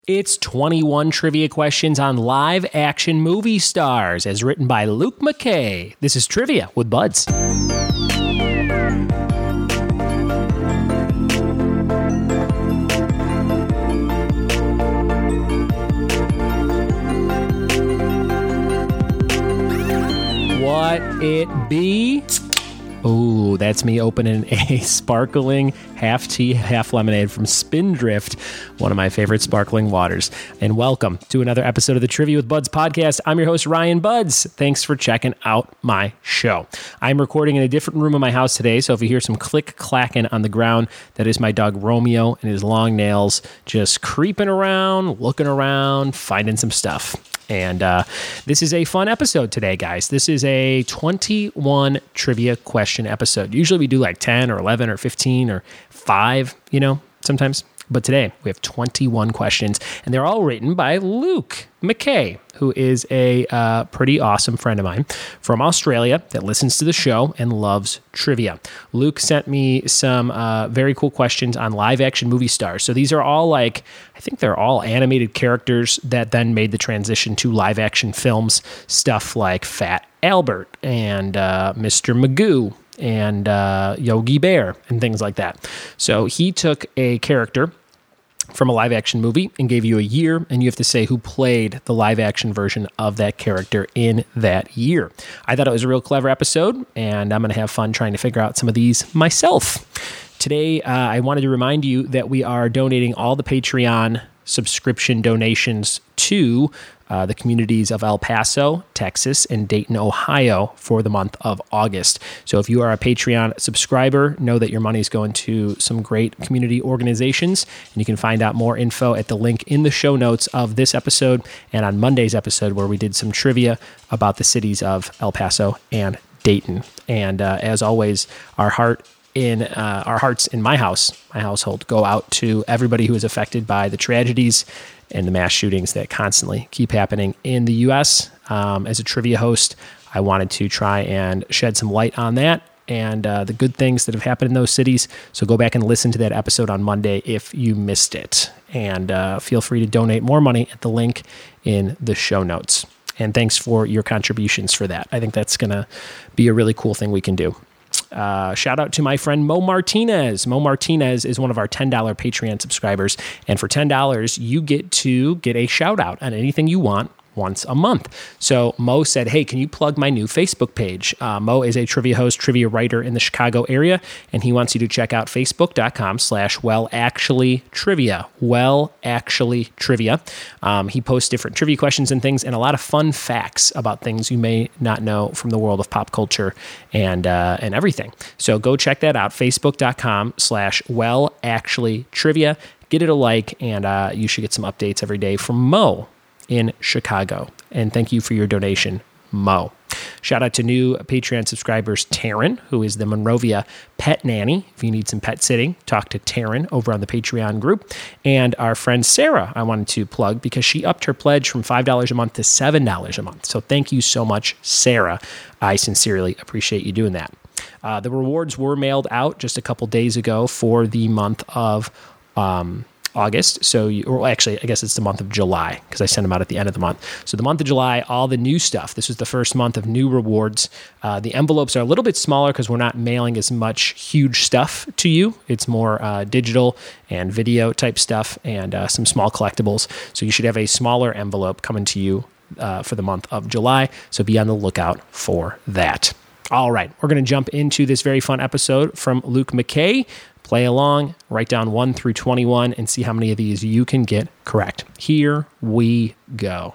It's 21 trivia questions on live action movie stars, as written by Luke McKay. This is Trivia with Buds. What it be? Oh, that's me opening a sparkling half tea, half lemonade from Spindrift, one of my favorite sparkling waters. And welcome to another episode of the Trivia with Buds podcast. I'm your host, Ryan Buds. Thanks for checking out my show. I'm recording in a different room of my house today, so if you hear some click-clacking on the ground, that is my dog Romeo and his long nails just creeping around, looking around, finding some stuff. And this is a fun episode today, guys. This is a 21 trivia question episode. Usually we do like 10 or 11 or 15 or 5, sometimes. But today we have 21 questions, and they're all written by Luke McKay, who is a pretty awesome friend of mine from Australia that listens to the show and loves trivia. Luke sent me some very cool questions on live action movie stars. So these are all I think they're all animated characters that then made the transition to live action films, stuff like Fat Albert and Mr. Magoo and Yogi Bear and things like that. So he took a character from a live action movie and gave you a year, and you have to say who played the live action version of that character in that year. I thought it was a real clever episode, and I'm going to have fun trying to figure out some of these myself. Today, I wanted to remind you that we are donating all the Patreon subscription donations to the communities of El Paso, Texas, and Dayton, Ohio for the month of August. So if you are a Patreon subscriber, know that your money is going to some great community organizations, and you can find out more info at the link in the show notes of this episode and on Monday's episode where we did some trivia about the cities of El Paso and Dayton. And as always, our hearts in my household go out to everybody who is affected by the tragedies and the mass shootings that constantly keep happening in the U.S. As a trivia host, I wanted to try and shed some light on that and the good things that have happened in those cities. So go back and listen to that episode on Monday if you missed it. And feel free to donate more money at the link in the show notes. And thanks for your contributions for that. I think that's going to be a really cool thing we can do. Shout out to my friend Mo Martinez. Mo Martinez is one of our $10 Patreon subscribers. And for $10, you get to get a shout out on anything you want once a month. So Mo said, hey, can you plug my new Facebook page? Mo is a trivia host, trivia writer in the Chicago area, and he wants you to check out facebook.com/wellactuallytrivia. Wellactuallytrivia. He posts different trivia questions and things and a lot of fun facts about things you may not know from the world of pop culture and everything. So go check that out, facebook.com/wellactuallytrivia. Get it a like, and you should get some updates every day from Mo in Chicago. And thank you for your donation, Mo. Shout out to new Patreon subscribers, Taryn, who is the Monrovia pet nanny. If you need some pet sitting, talk to Taryn over on the Patreon group. And our friend Sarah, I wanted to plug because she upped her pledge from $5 a month to $7 a month. So thank you so much, Sarah. I sincerely appreciate you doing that. The rewards were mailed out just a couple days ago for the month of August. So, I guess it's the month of July because I sent them out at the end of the month. So the month of July, all the new stuff. This was the first month of new rewards. The envelopes are a little bit smaller because we're not mailing as much huge stuff to you. It's more digital and video type stuff and some small collectibles. So you should have a smaller envelope coming to you for the month of July. So be on the lookout for that. All right, we're going to jump into this very fun episode from Luke McKay. Play along, write down 1 through 21, and see how many of these you can get correct. Here we go.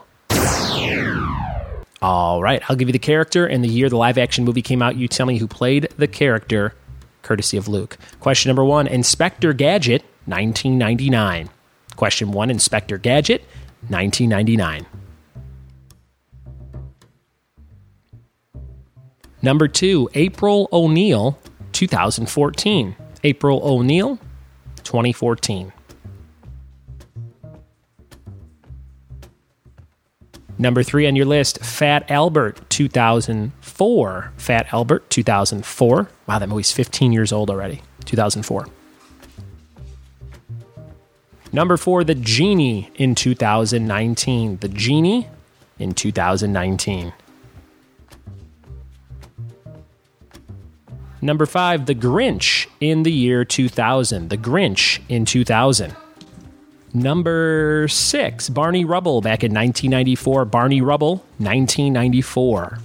All right, I'll give you the character and the year the live-action movie came out. You tell me who played the character, courtesy of Luke. Question number 1, Inspector Gadget, 1999. Question 1, Inspector Gadget, 1999. Number 2, April O'Neil, 2014. April O'Neil, 2014. Number 3 on your list, Fat Albert, 2004. Fat Albert, 2004. Wow, that movie's 15 years old already. 2004. Number 4, The Genie in 2019. The Genie in 2019. Number 5, The Grinch in the year 2000. The Grinch in 2000. Number 6, Barney Rubble back in 1994. Barney Rubble, 1994.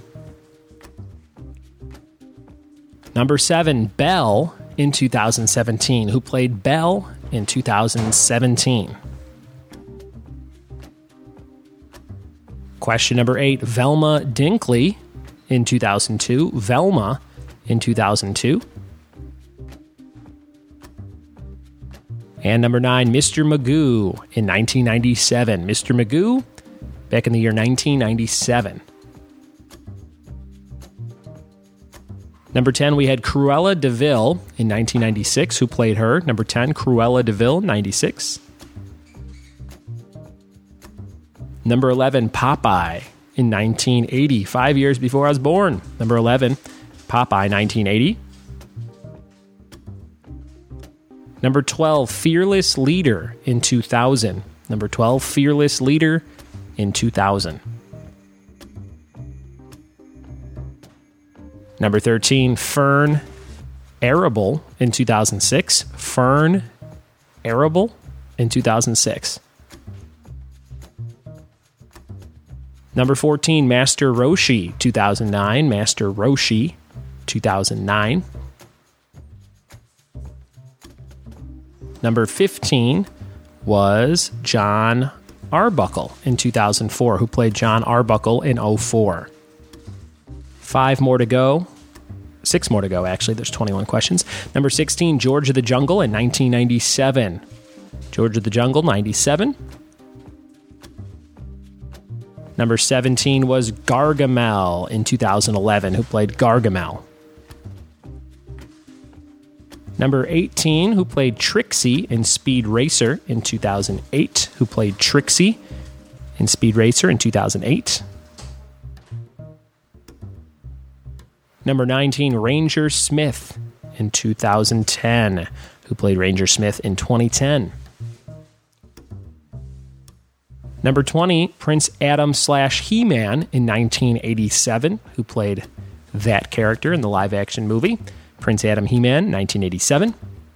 Number 7, Belle in 2017. Who played Belle in 2017? Question number 8, Velma Dinkley in 2002. Velma in 2002. And number 9, Mr. Magoo in 1997. Mr. Magoo back in the year 1997. Number 10, we had Cruella de Vil in 1996. Who played her? Number 10, Cruella de Vil, 96. Number 11, Popeye in 1980. 5 years before I was born. Number 11, Popeye, 1980. Number 12, Fearless Leader in 2000. Number 12, Fearless Leader in 2000. Number 13, Fern Arable in 2006. Fern Arable in 2006. Number 14, Master Roshi, 2009. Master Roshi, 2009. Number 15 was John Arbuckle in 2004. Who played John Arbuckle in 2004? 5 more to go. 6 more to go, actually. There's 21 questions. Number 16, George of the Jungle in 1997. George of the Jungle, 97. Number 17 was Gargamel in 2011. Who played Gargamel? Number 18, who played Trixie in Speed Racer in 2008. Who played Trixie in Speed Racer in 2008. Number 19, Ranger Smith in 2010. Who played Ranger Smith in 2010. Number 20, Prince Adam / He-Man in 1987. Who played that character in the live-action movie? Prince Adam He-Man, 1987.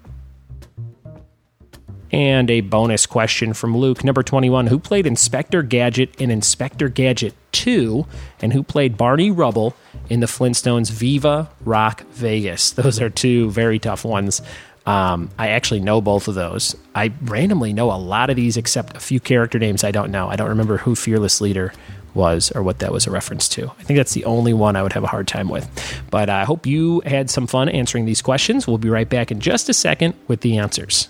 And a bonus question from Luke. Number 21, who played Inspector Gadget in Inspector Gadget 2? And who played Barney Rubble in the Flintstones Viva Rock Vegas? Those are 2 very tough ones. I actually know both of those. I randomly know a lot of these except a few character names I don't know. I don't remember who Fearless Leader was or what that was a reference to. I think that's the only one I would have a hard time with. But I hope you had some fun answering these questions. We'll be right back in just a second with the answers.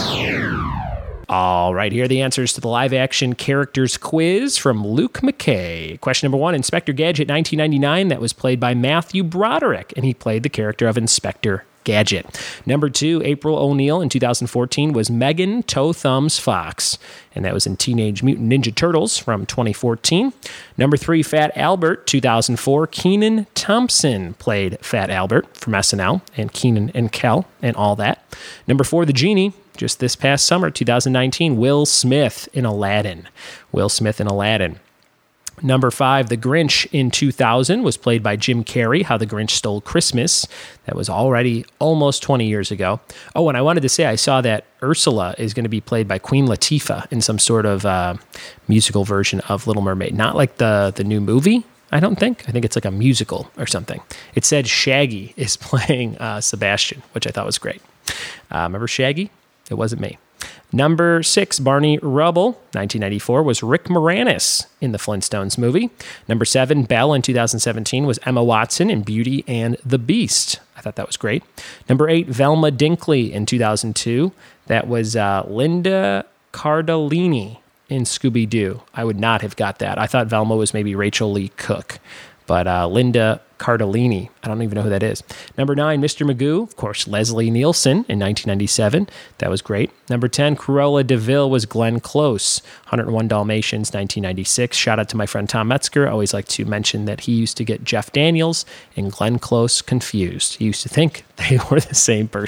All right, here are the answers to the live-action characters quiz from Luke McKay. Question number 1, Inspector Gadget 1999. That was played by Matthew Broderick, and he played the character of Inspector Gadget. Number 2, April O'Neil in 2014 was Megan Toe Thumbs Fox, and that was in Teenage Mutant Ninja Turtles from 2014. Number 3, Fat Albert, 2004. Kenan Thompson played Fat Albert from SNL, and Kenan and Kel and all that. Number 4, The Genie, just this past summer, 2019. Will Smith in Aladdin. Will Smith in Aladdin. Number 5, The Grinch in 2000 was played by Jim Carrey, How the Grinch Stole Christmas. That was already almost 20 years ago. Oh, and I wanted to say I saw that Ursula is going to be played by Queen Latifah in some sort of musical version of Little Mermaid. Not like the new movie, I don't think. I think it's like a musical or something. It said Shaggy is playing Sebastian, which I thought was great. Remember Shaggy? It wasn't me. Number 6, Barney Rubble, 1994, was Rick Moranis in the Flintstones movie. Number 7, Belle in 2017 was Emma Watson in Beauty and the Beast. I thought that was great. Number 8, Velma Dinkley in 2002. That was Linda Cardellini in Scooby-Doo. I would not have got that. I thought Velma was maybe Rachel Lee Cook. But Linda Cardellini, I don't even know who that is. Number 9, Mr. Magoo, of course, Leslie Nielsen in 1997. That was great. Number 10, Cruella de Vil was Glenn Close, 101 Dalmatians, 1996. Shout out to my friend Tom Metzger. I always like to mention that he used to get Jeff Daniels and Glenn Close confused. He used to think they were the same person.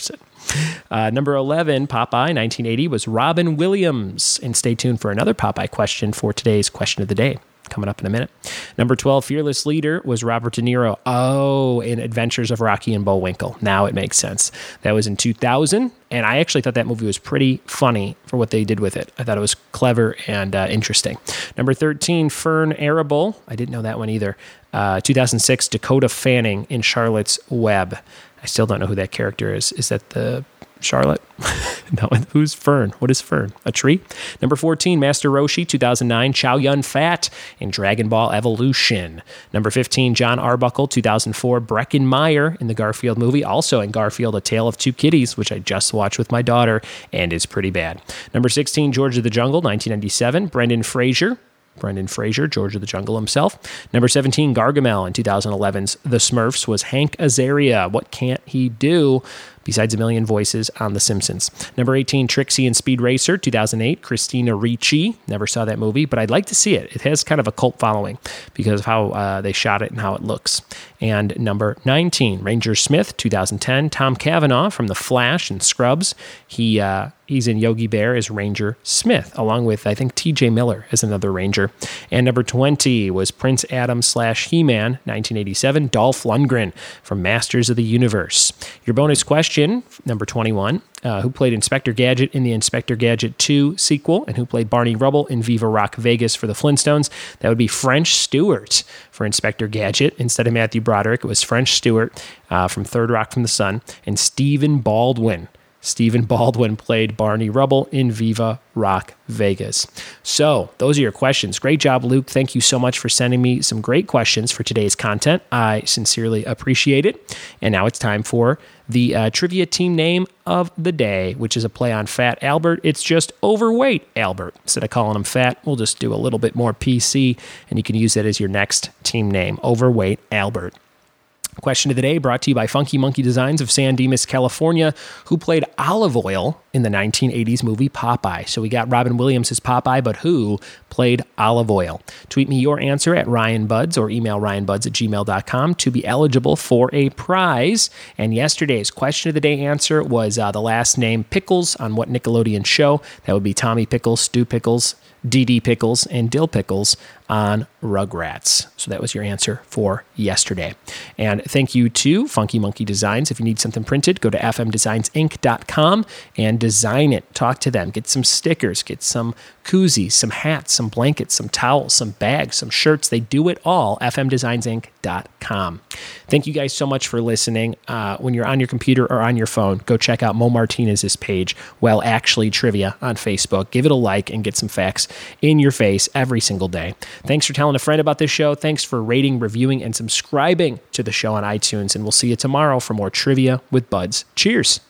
Number 11, Popeye, 1980, was Robin Williams. And stay tuned for another Popeye question for today's question of the day, coming up in a minute. Number 12, Fearless Leader, was Robert De Niro. Oh, in Adventures of Rocky and Bullwinkle. Now it makes sense. That was in 2000, and I actually thought that movie was pretty funny for what they did with it. I thought it was clever and interesting. Number 13, Fern Arable. I didn't know that one either. 2006, Dakota Fanning in Charlotte's Web. I still don't know who that character is. Is that the Charlotte? No, who's Fern? What is Fern? A tree? Number 14, Master Roshi, 2009, Chow Yun Fat in Dragon Ball Evolution. Number 15, John Arbuckle, 2004, Breckin Meyer in the Garfield movie. Also in Garfield, A Tale of Two Kitties, which I just watched with my daughter and is pretty bad. Number 16, George of the Jungle, 1997, Brendan Fraser, George of the Jungle himself. Number 17, Gargamel in 2011's The Smurfs was Hank Azaria. What can't he do? Besides a million voices on The Simpsons. Number 18, Trixie and Speed Racer, 2008, Christina Ricci. Never saw that movie, but I'd like to see it. It has kind of a cult following because of how they shot it and how it looks. And number 19, Ranger Smith, 2010, Tom Cavanaugh from The Flash and Scrubs. He's in Yogi Bear as Ranger Smith, along with, I think, TJ Miller as another Ranger. And number 20 was Prince Adam / He-Man, 1987, Dolph Lundgren from Masters of the Universe. Your bonus question, number 21, who played Inspector Gadget in the Inspector Gadget 2 sequel, and who played Barney Rubble in Viva Rock Vegas for the Flintstones? That would be French Stewart for Inspector Gadget. Instead of Matthew Broderick, it was French Stewart from Third Rock from the Sun, and Stephen Baldwin. Stephen Baldwin played Barney Rubble in Viva Rock Vegas. So those are your questions. Great job, Luke. Thank you so much for sending me some great questions for today's content. I sincerely appreciate it. And now it's time for the trivia team name of the day, which is a play on Fat Albert. It's just Overweight Albert. Instead of calling him fat, we'll just do a little bit more PC, and you can use that as your next team name, Overweight Albert. Question of the day brought to you by Funky Monkey Designs of San Dimas, California, who played Olive Oyl in the 1980s movie Popeye. So we got Robin Williams as Popeye, but who played Olive Oyl? Tweet me your answer at RyanBuds or email ryanbuds@gmail.com to be eligible for a prize. And yesterday's question of the day answer was the last name Pickles on what Nickelodeon show? That would be Tommy Pickles, Stu Pickles, D.D. Pickles, and Dill Pickles on Rugrats. So that was your answer for yesterday. And thank you to Funky Monkey Designs. If you need something printed, go to fmdesignsinc.com and design it. Talk to them. Get some stickers. Get some koozies, some hats, some blankets, some towels, some bags, some shirts. They do it all. fmdesignsinc.com. Thank you guys so much for listening. When you're on your computer or on your phone, go check out Mo Martinez's page, Well Actually Trivia, on Facebook. Give it a like and get some facts in your face every single day. Thanks for telling a friend about this show. Thanks for rating, reviewing, and subscribing to the show on iTunes. And we'll see you tomorrow for more Trivia with Buds. Cheers.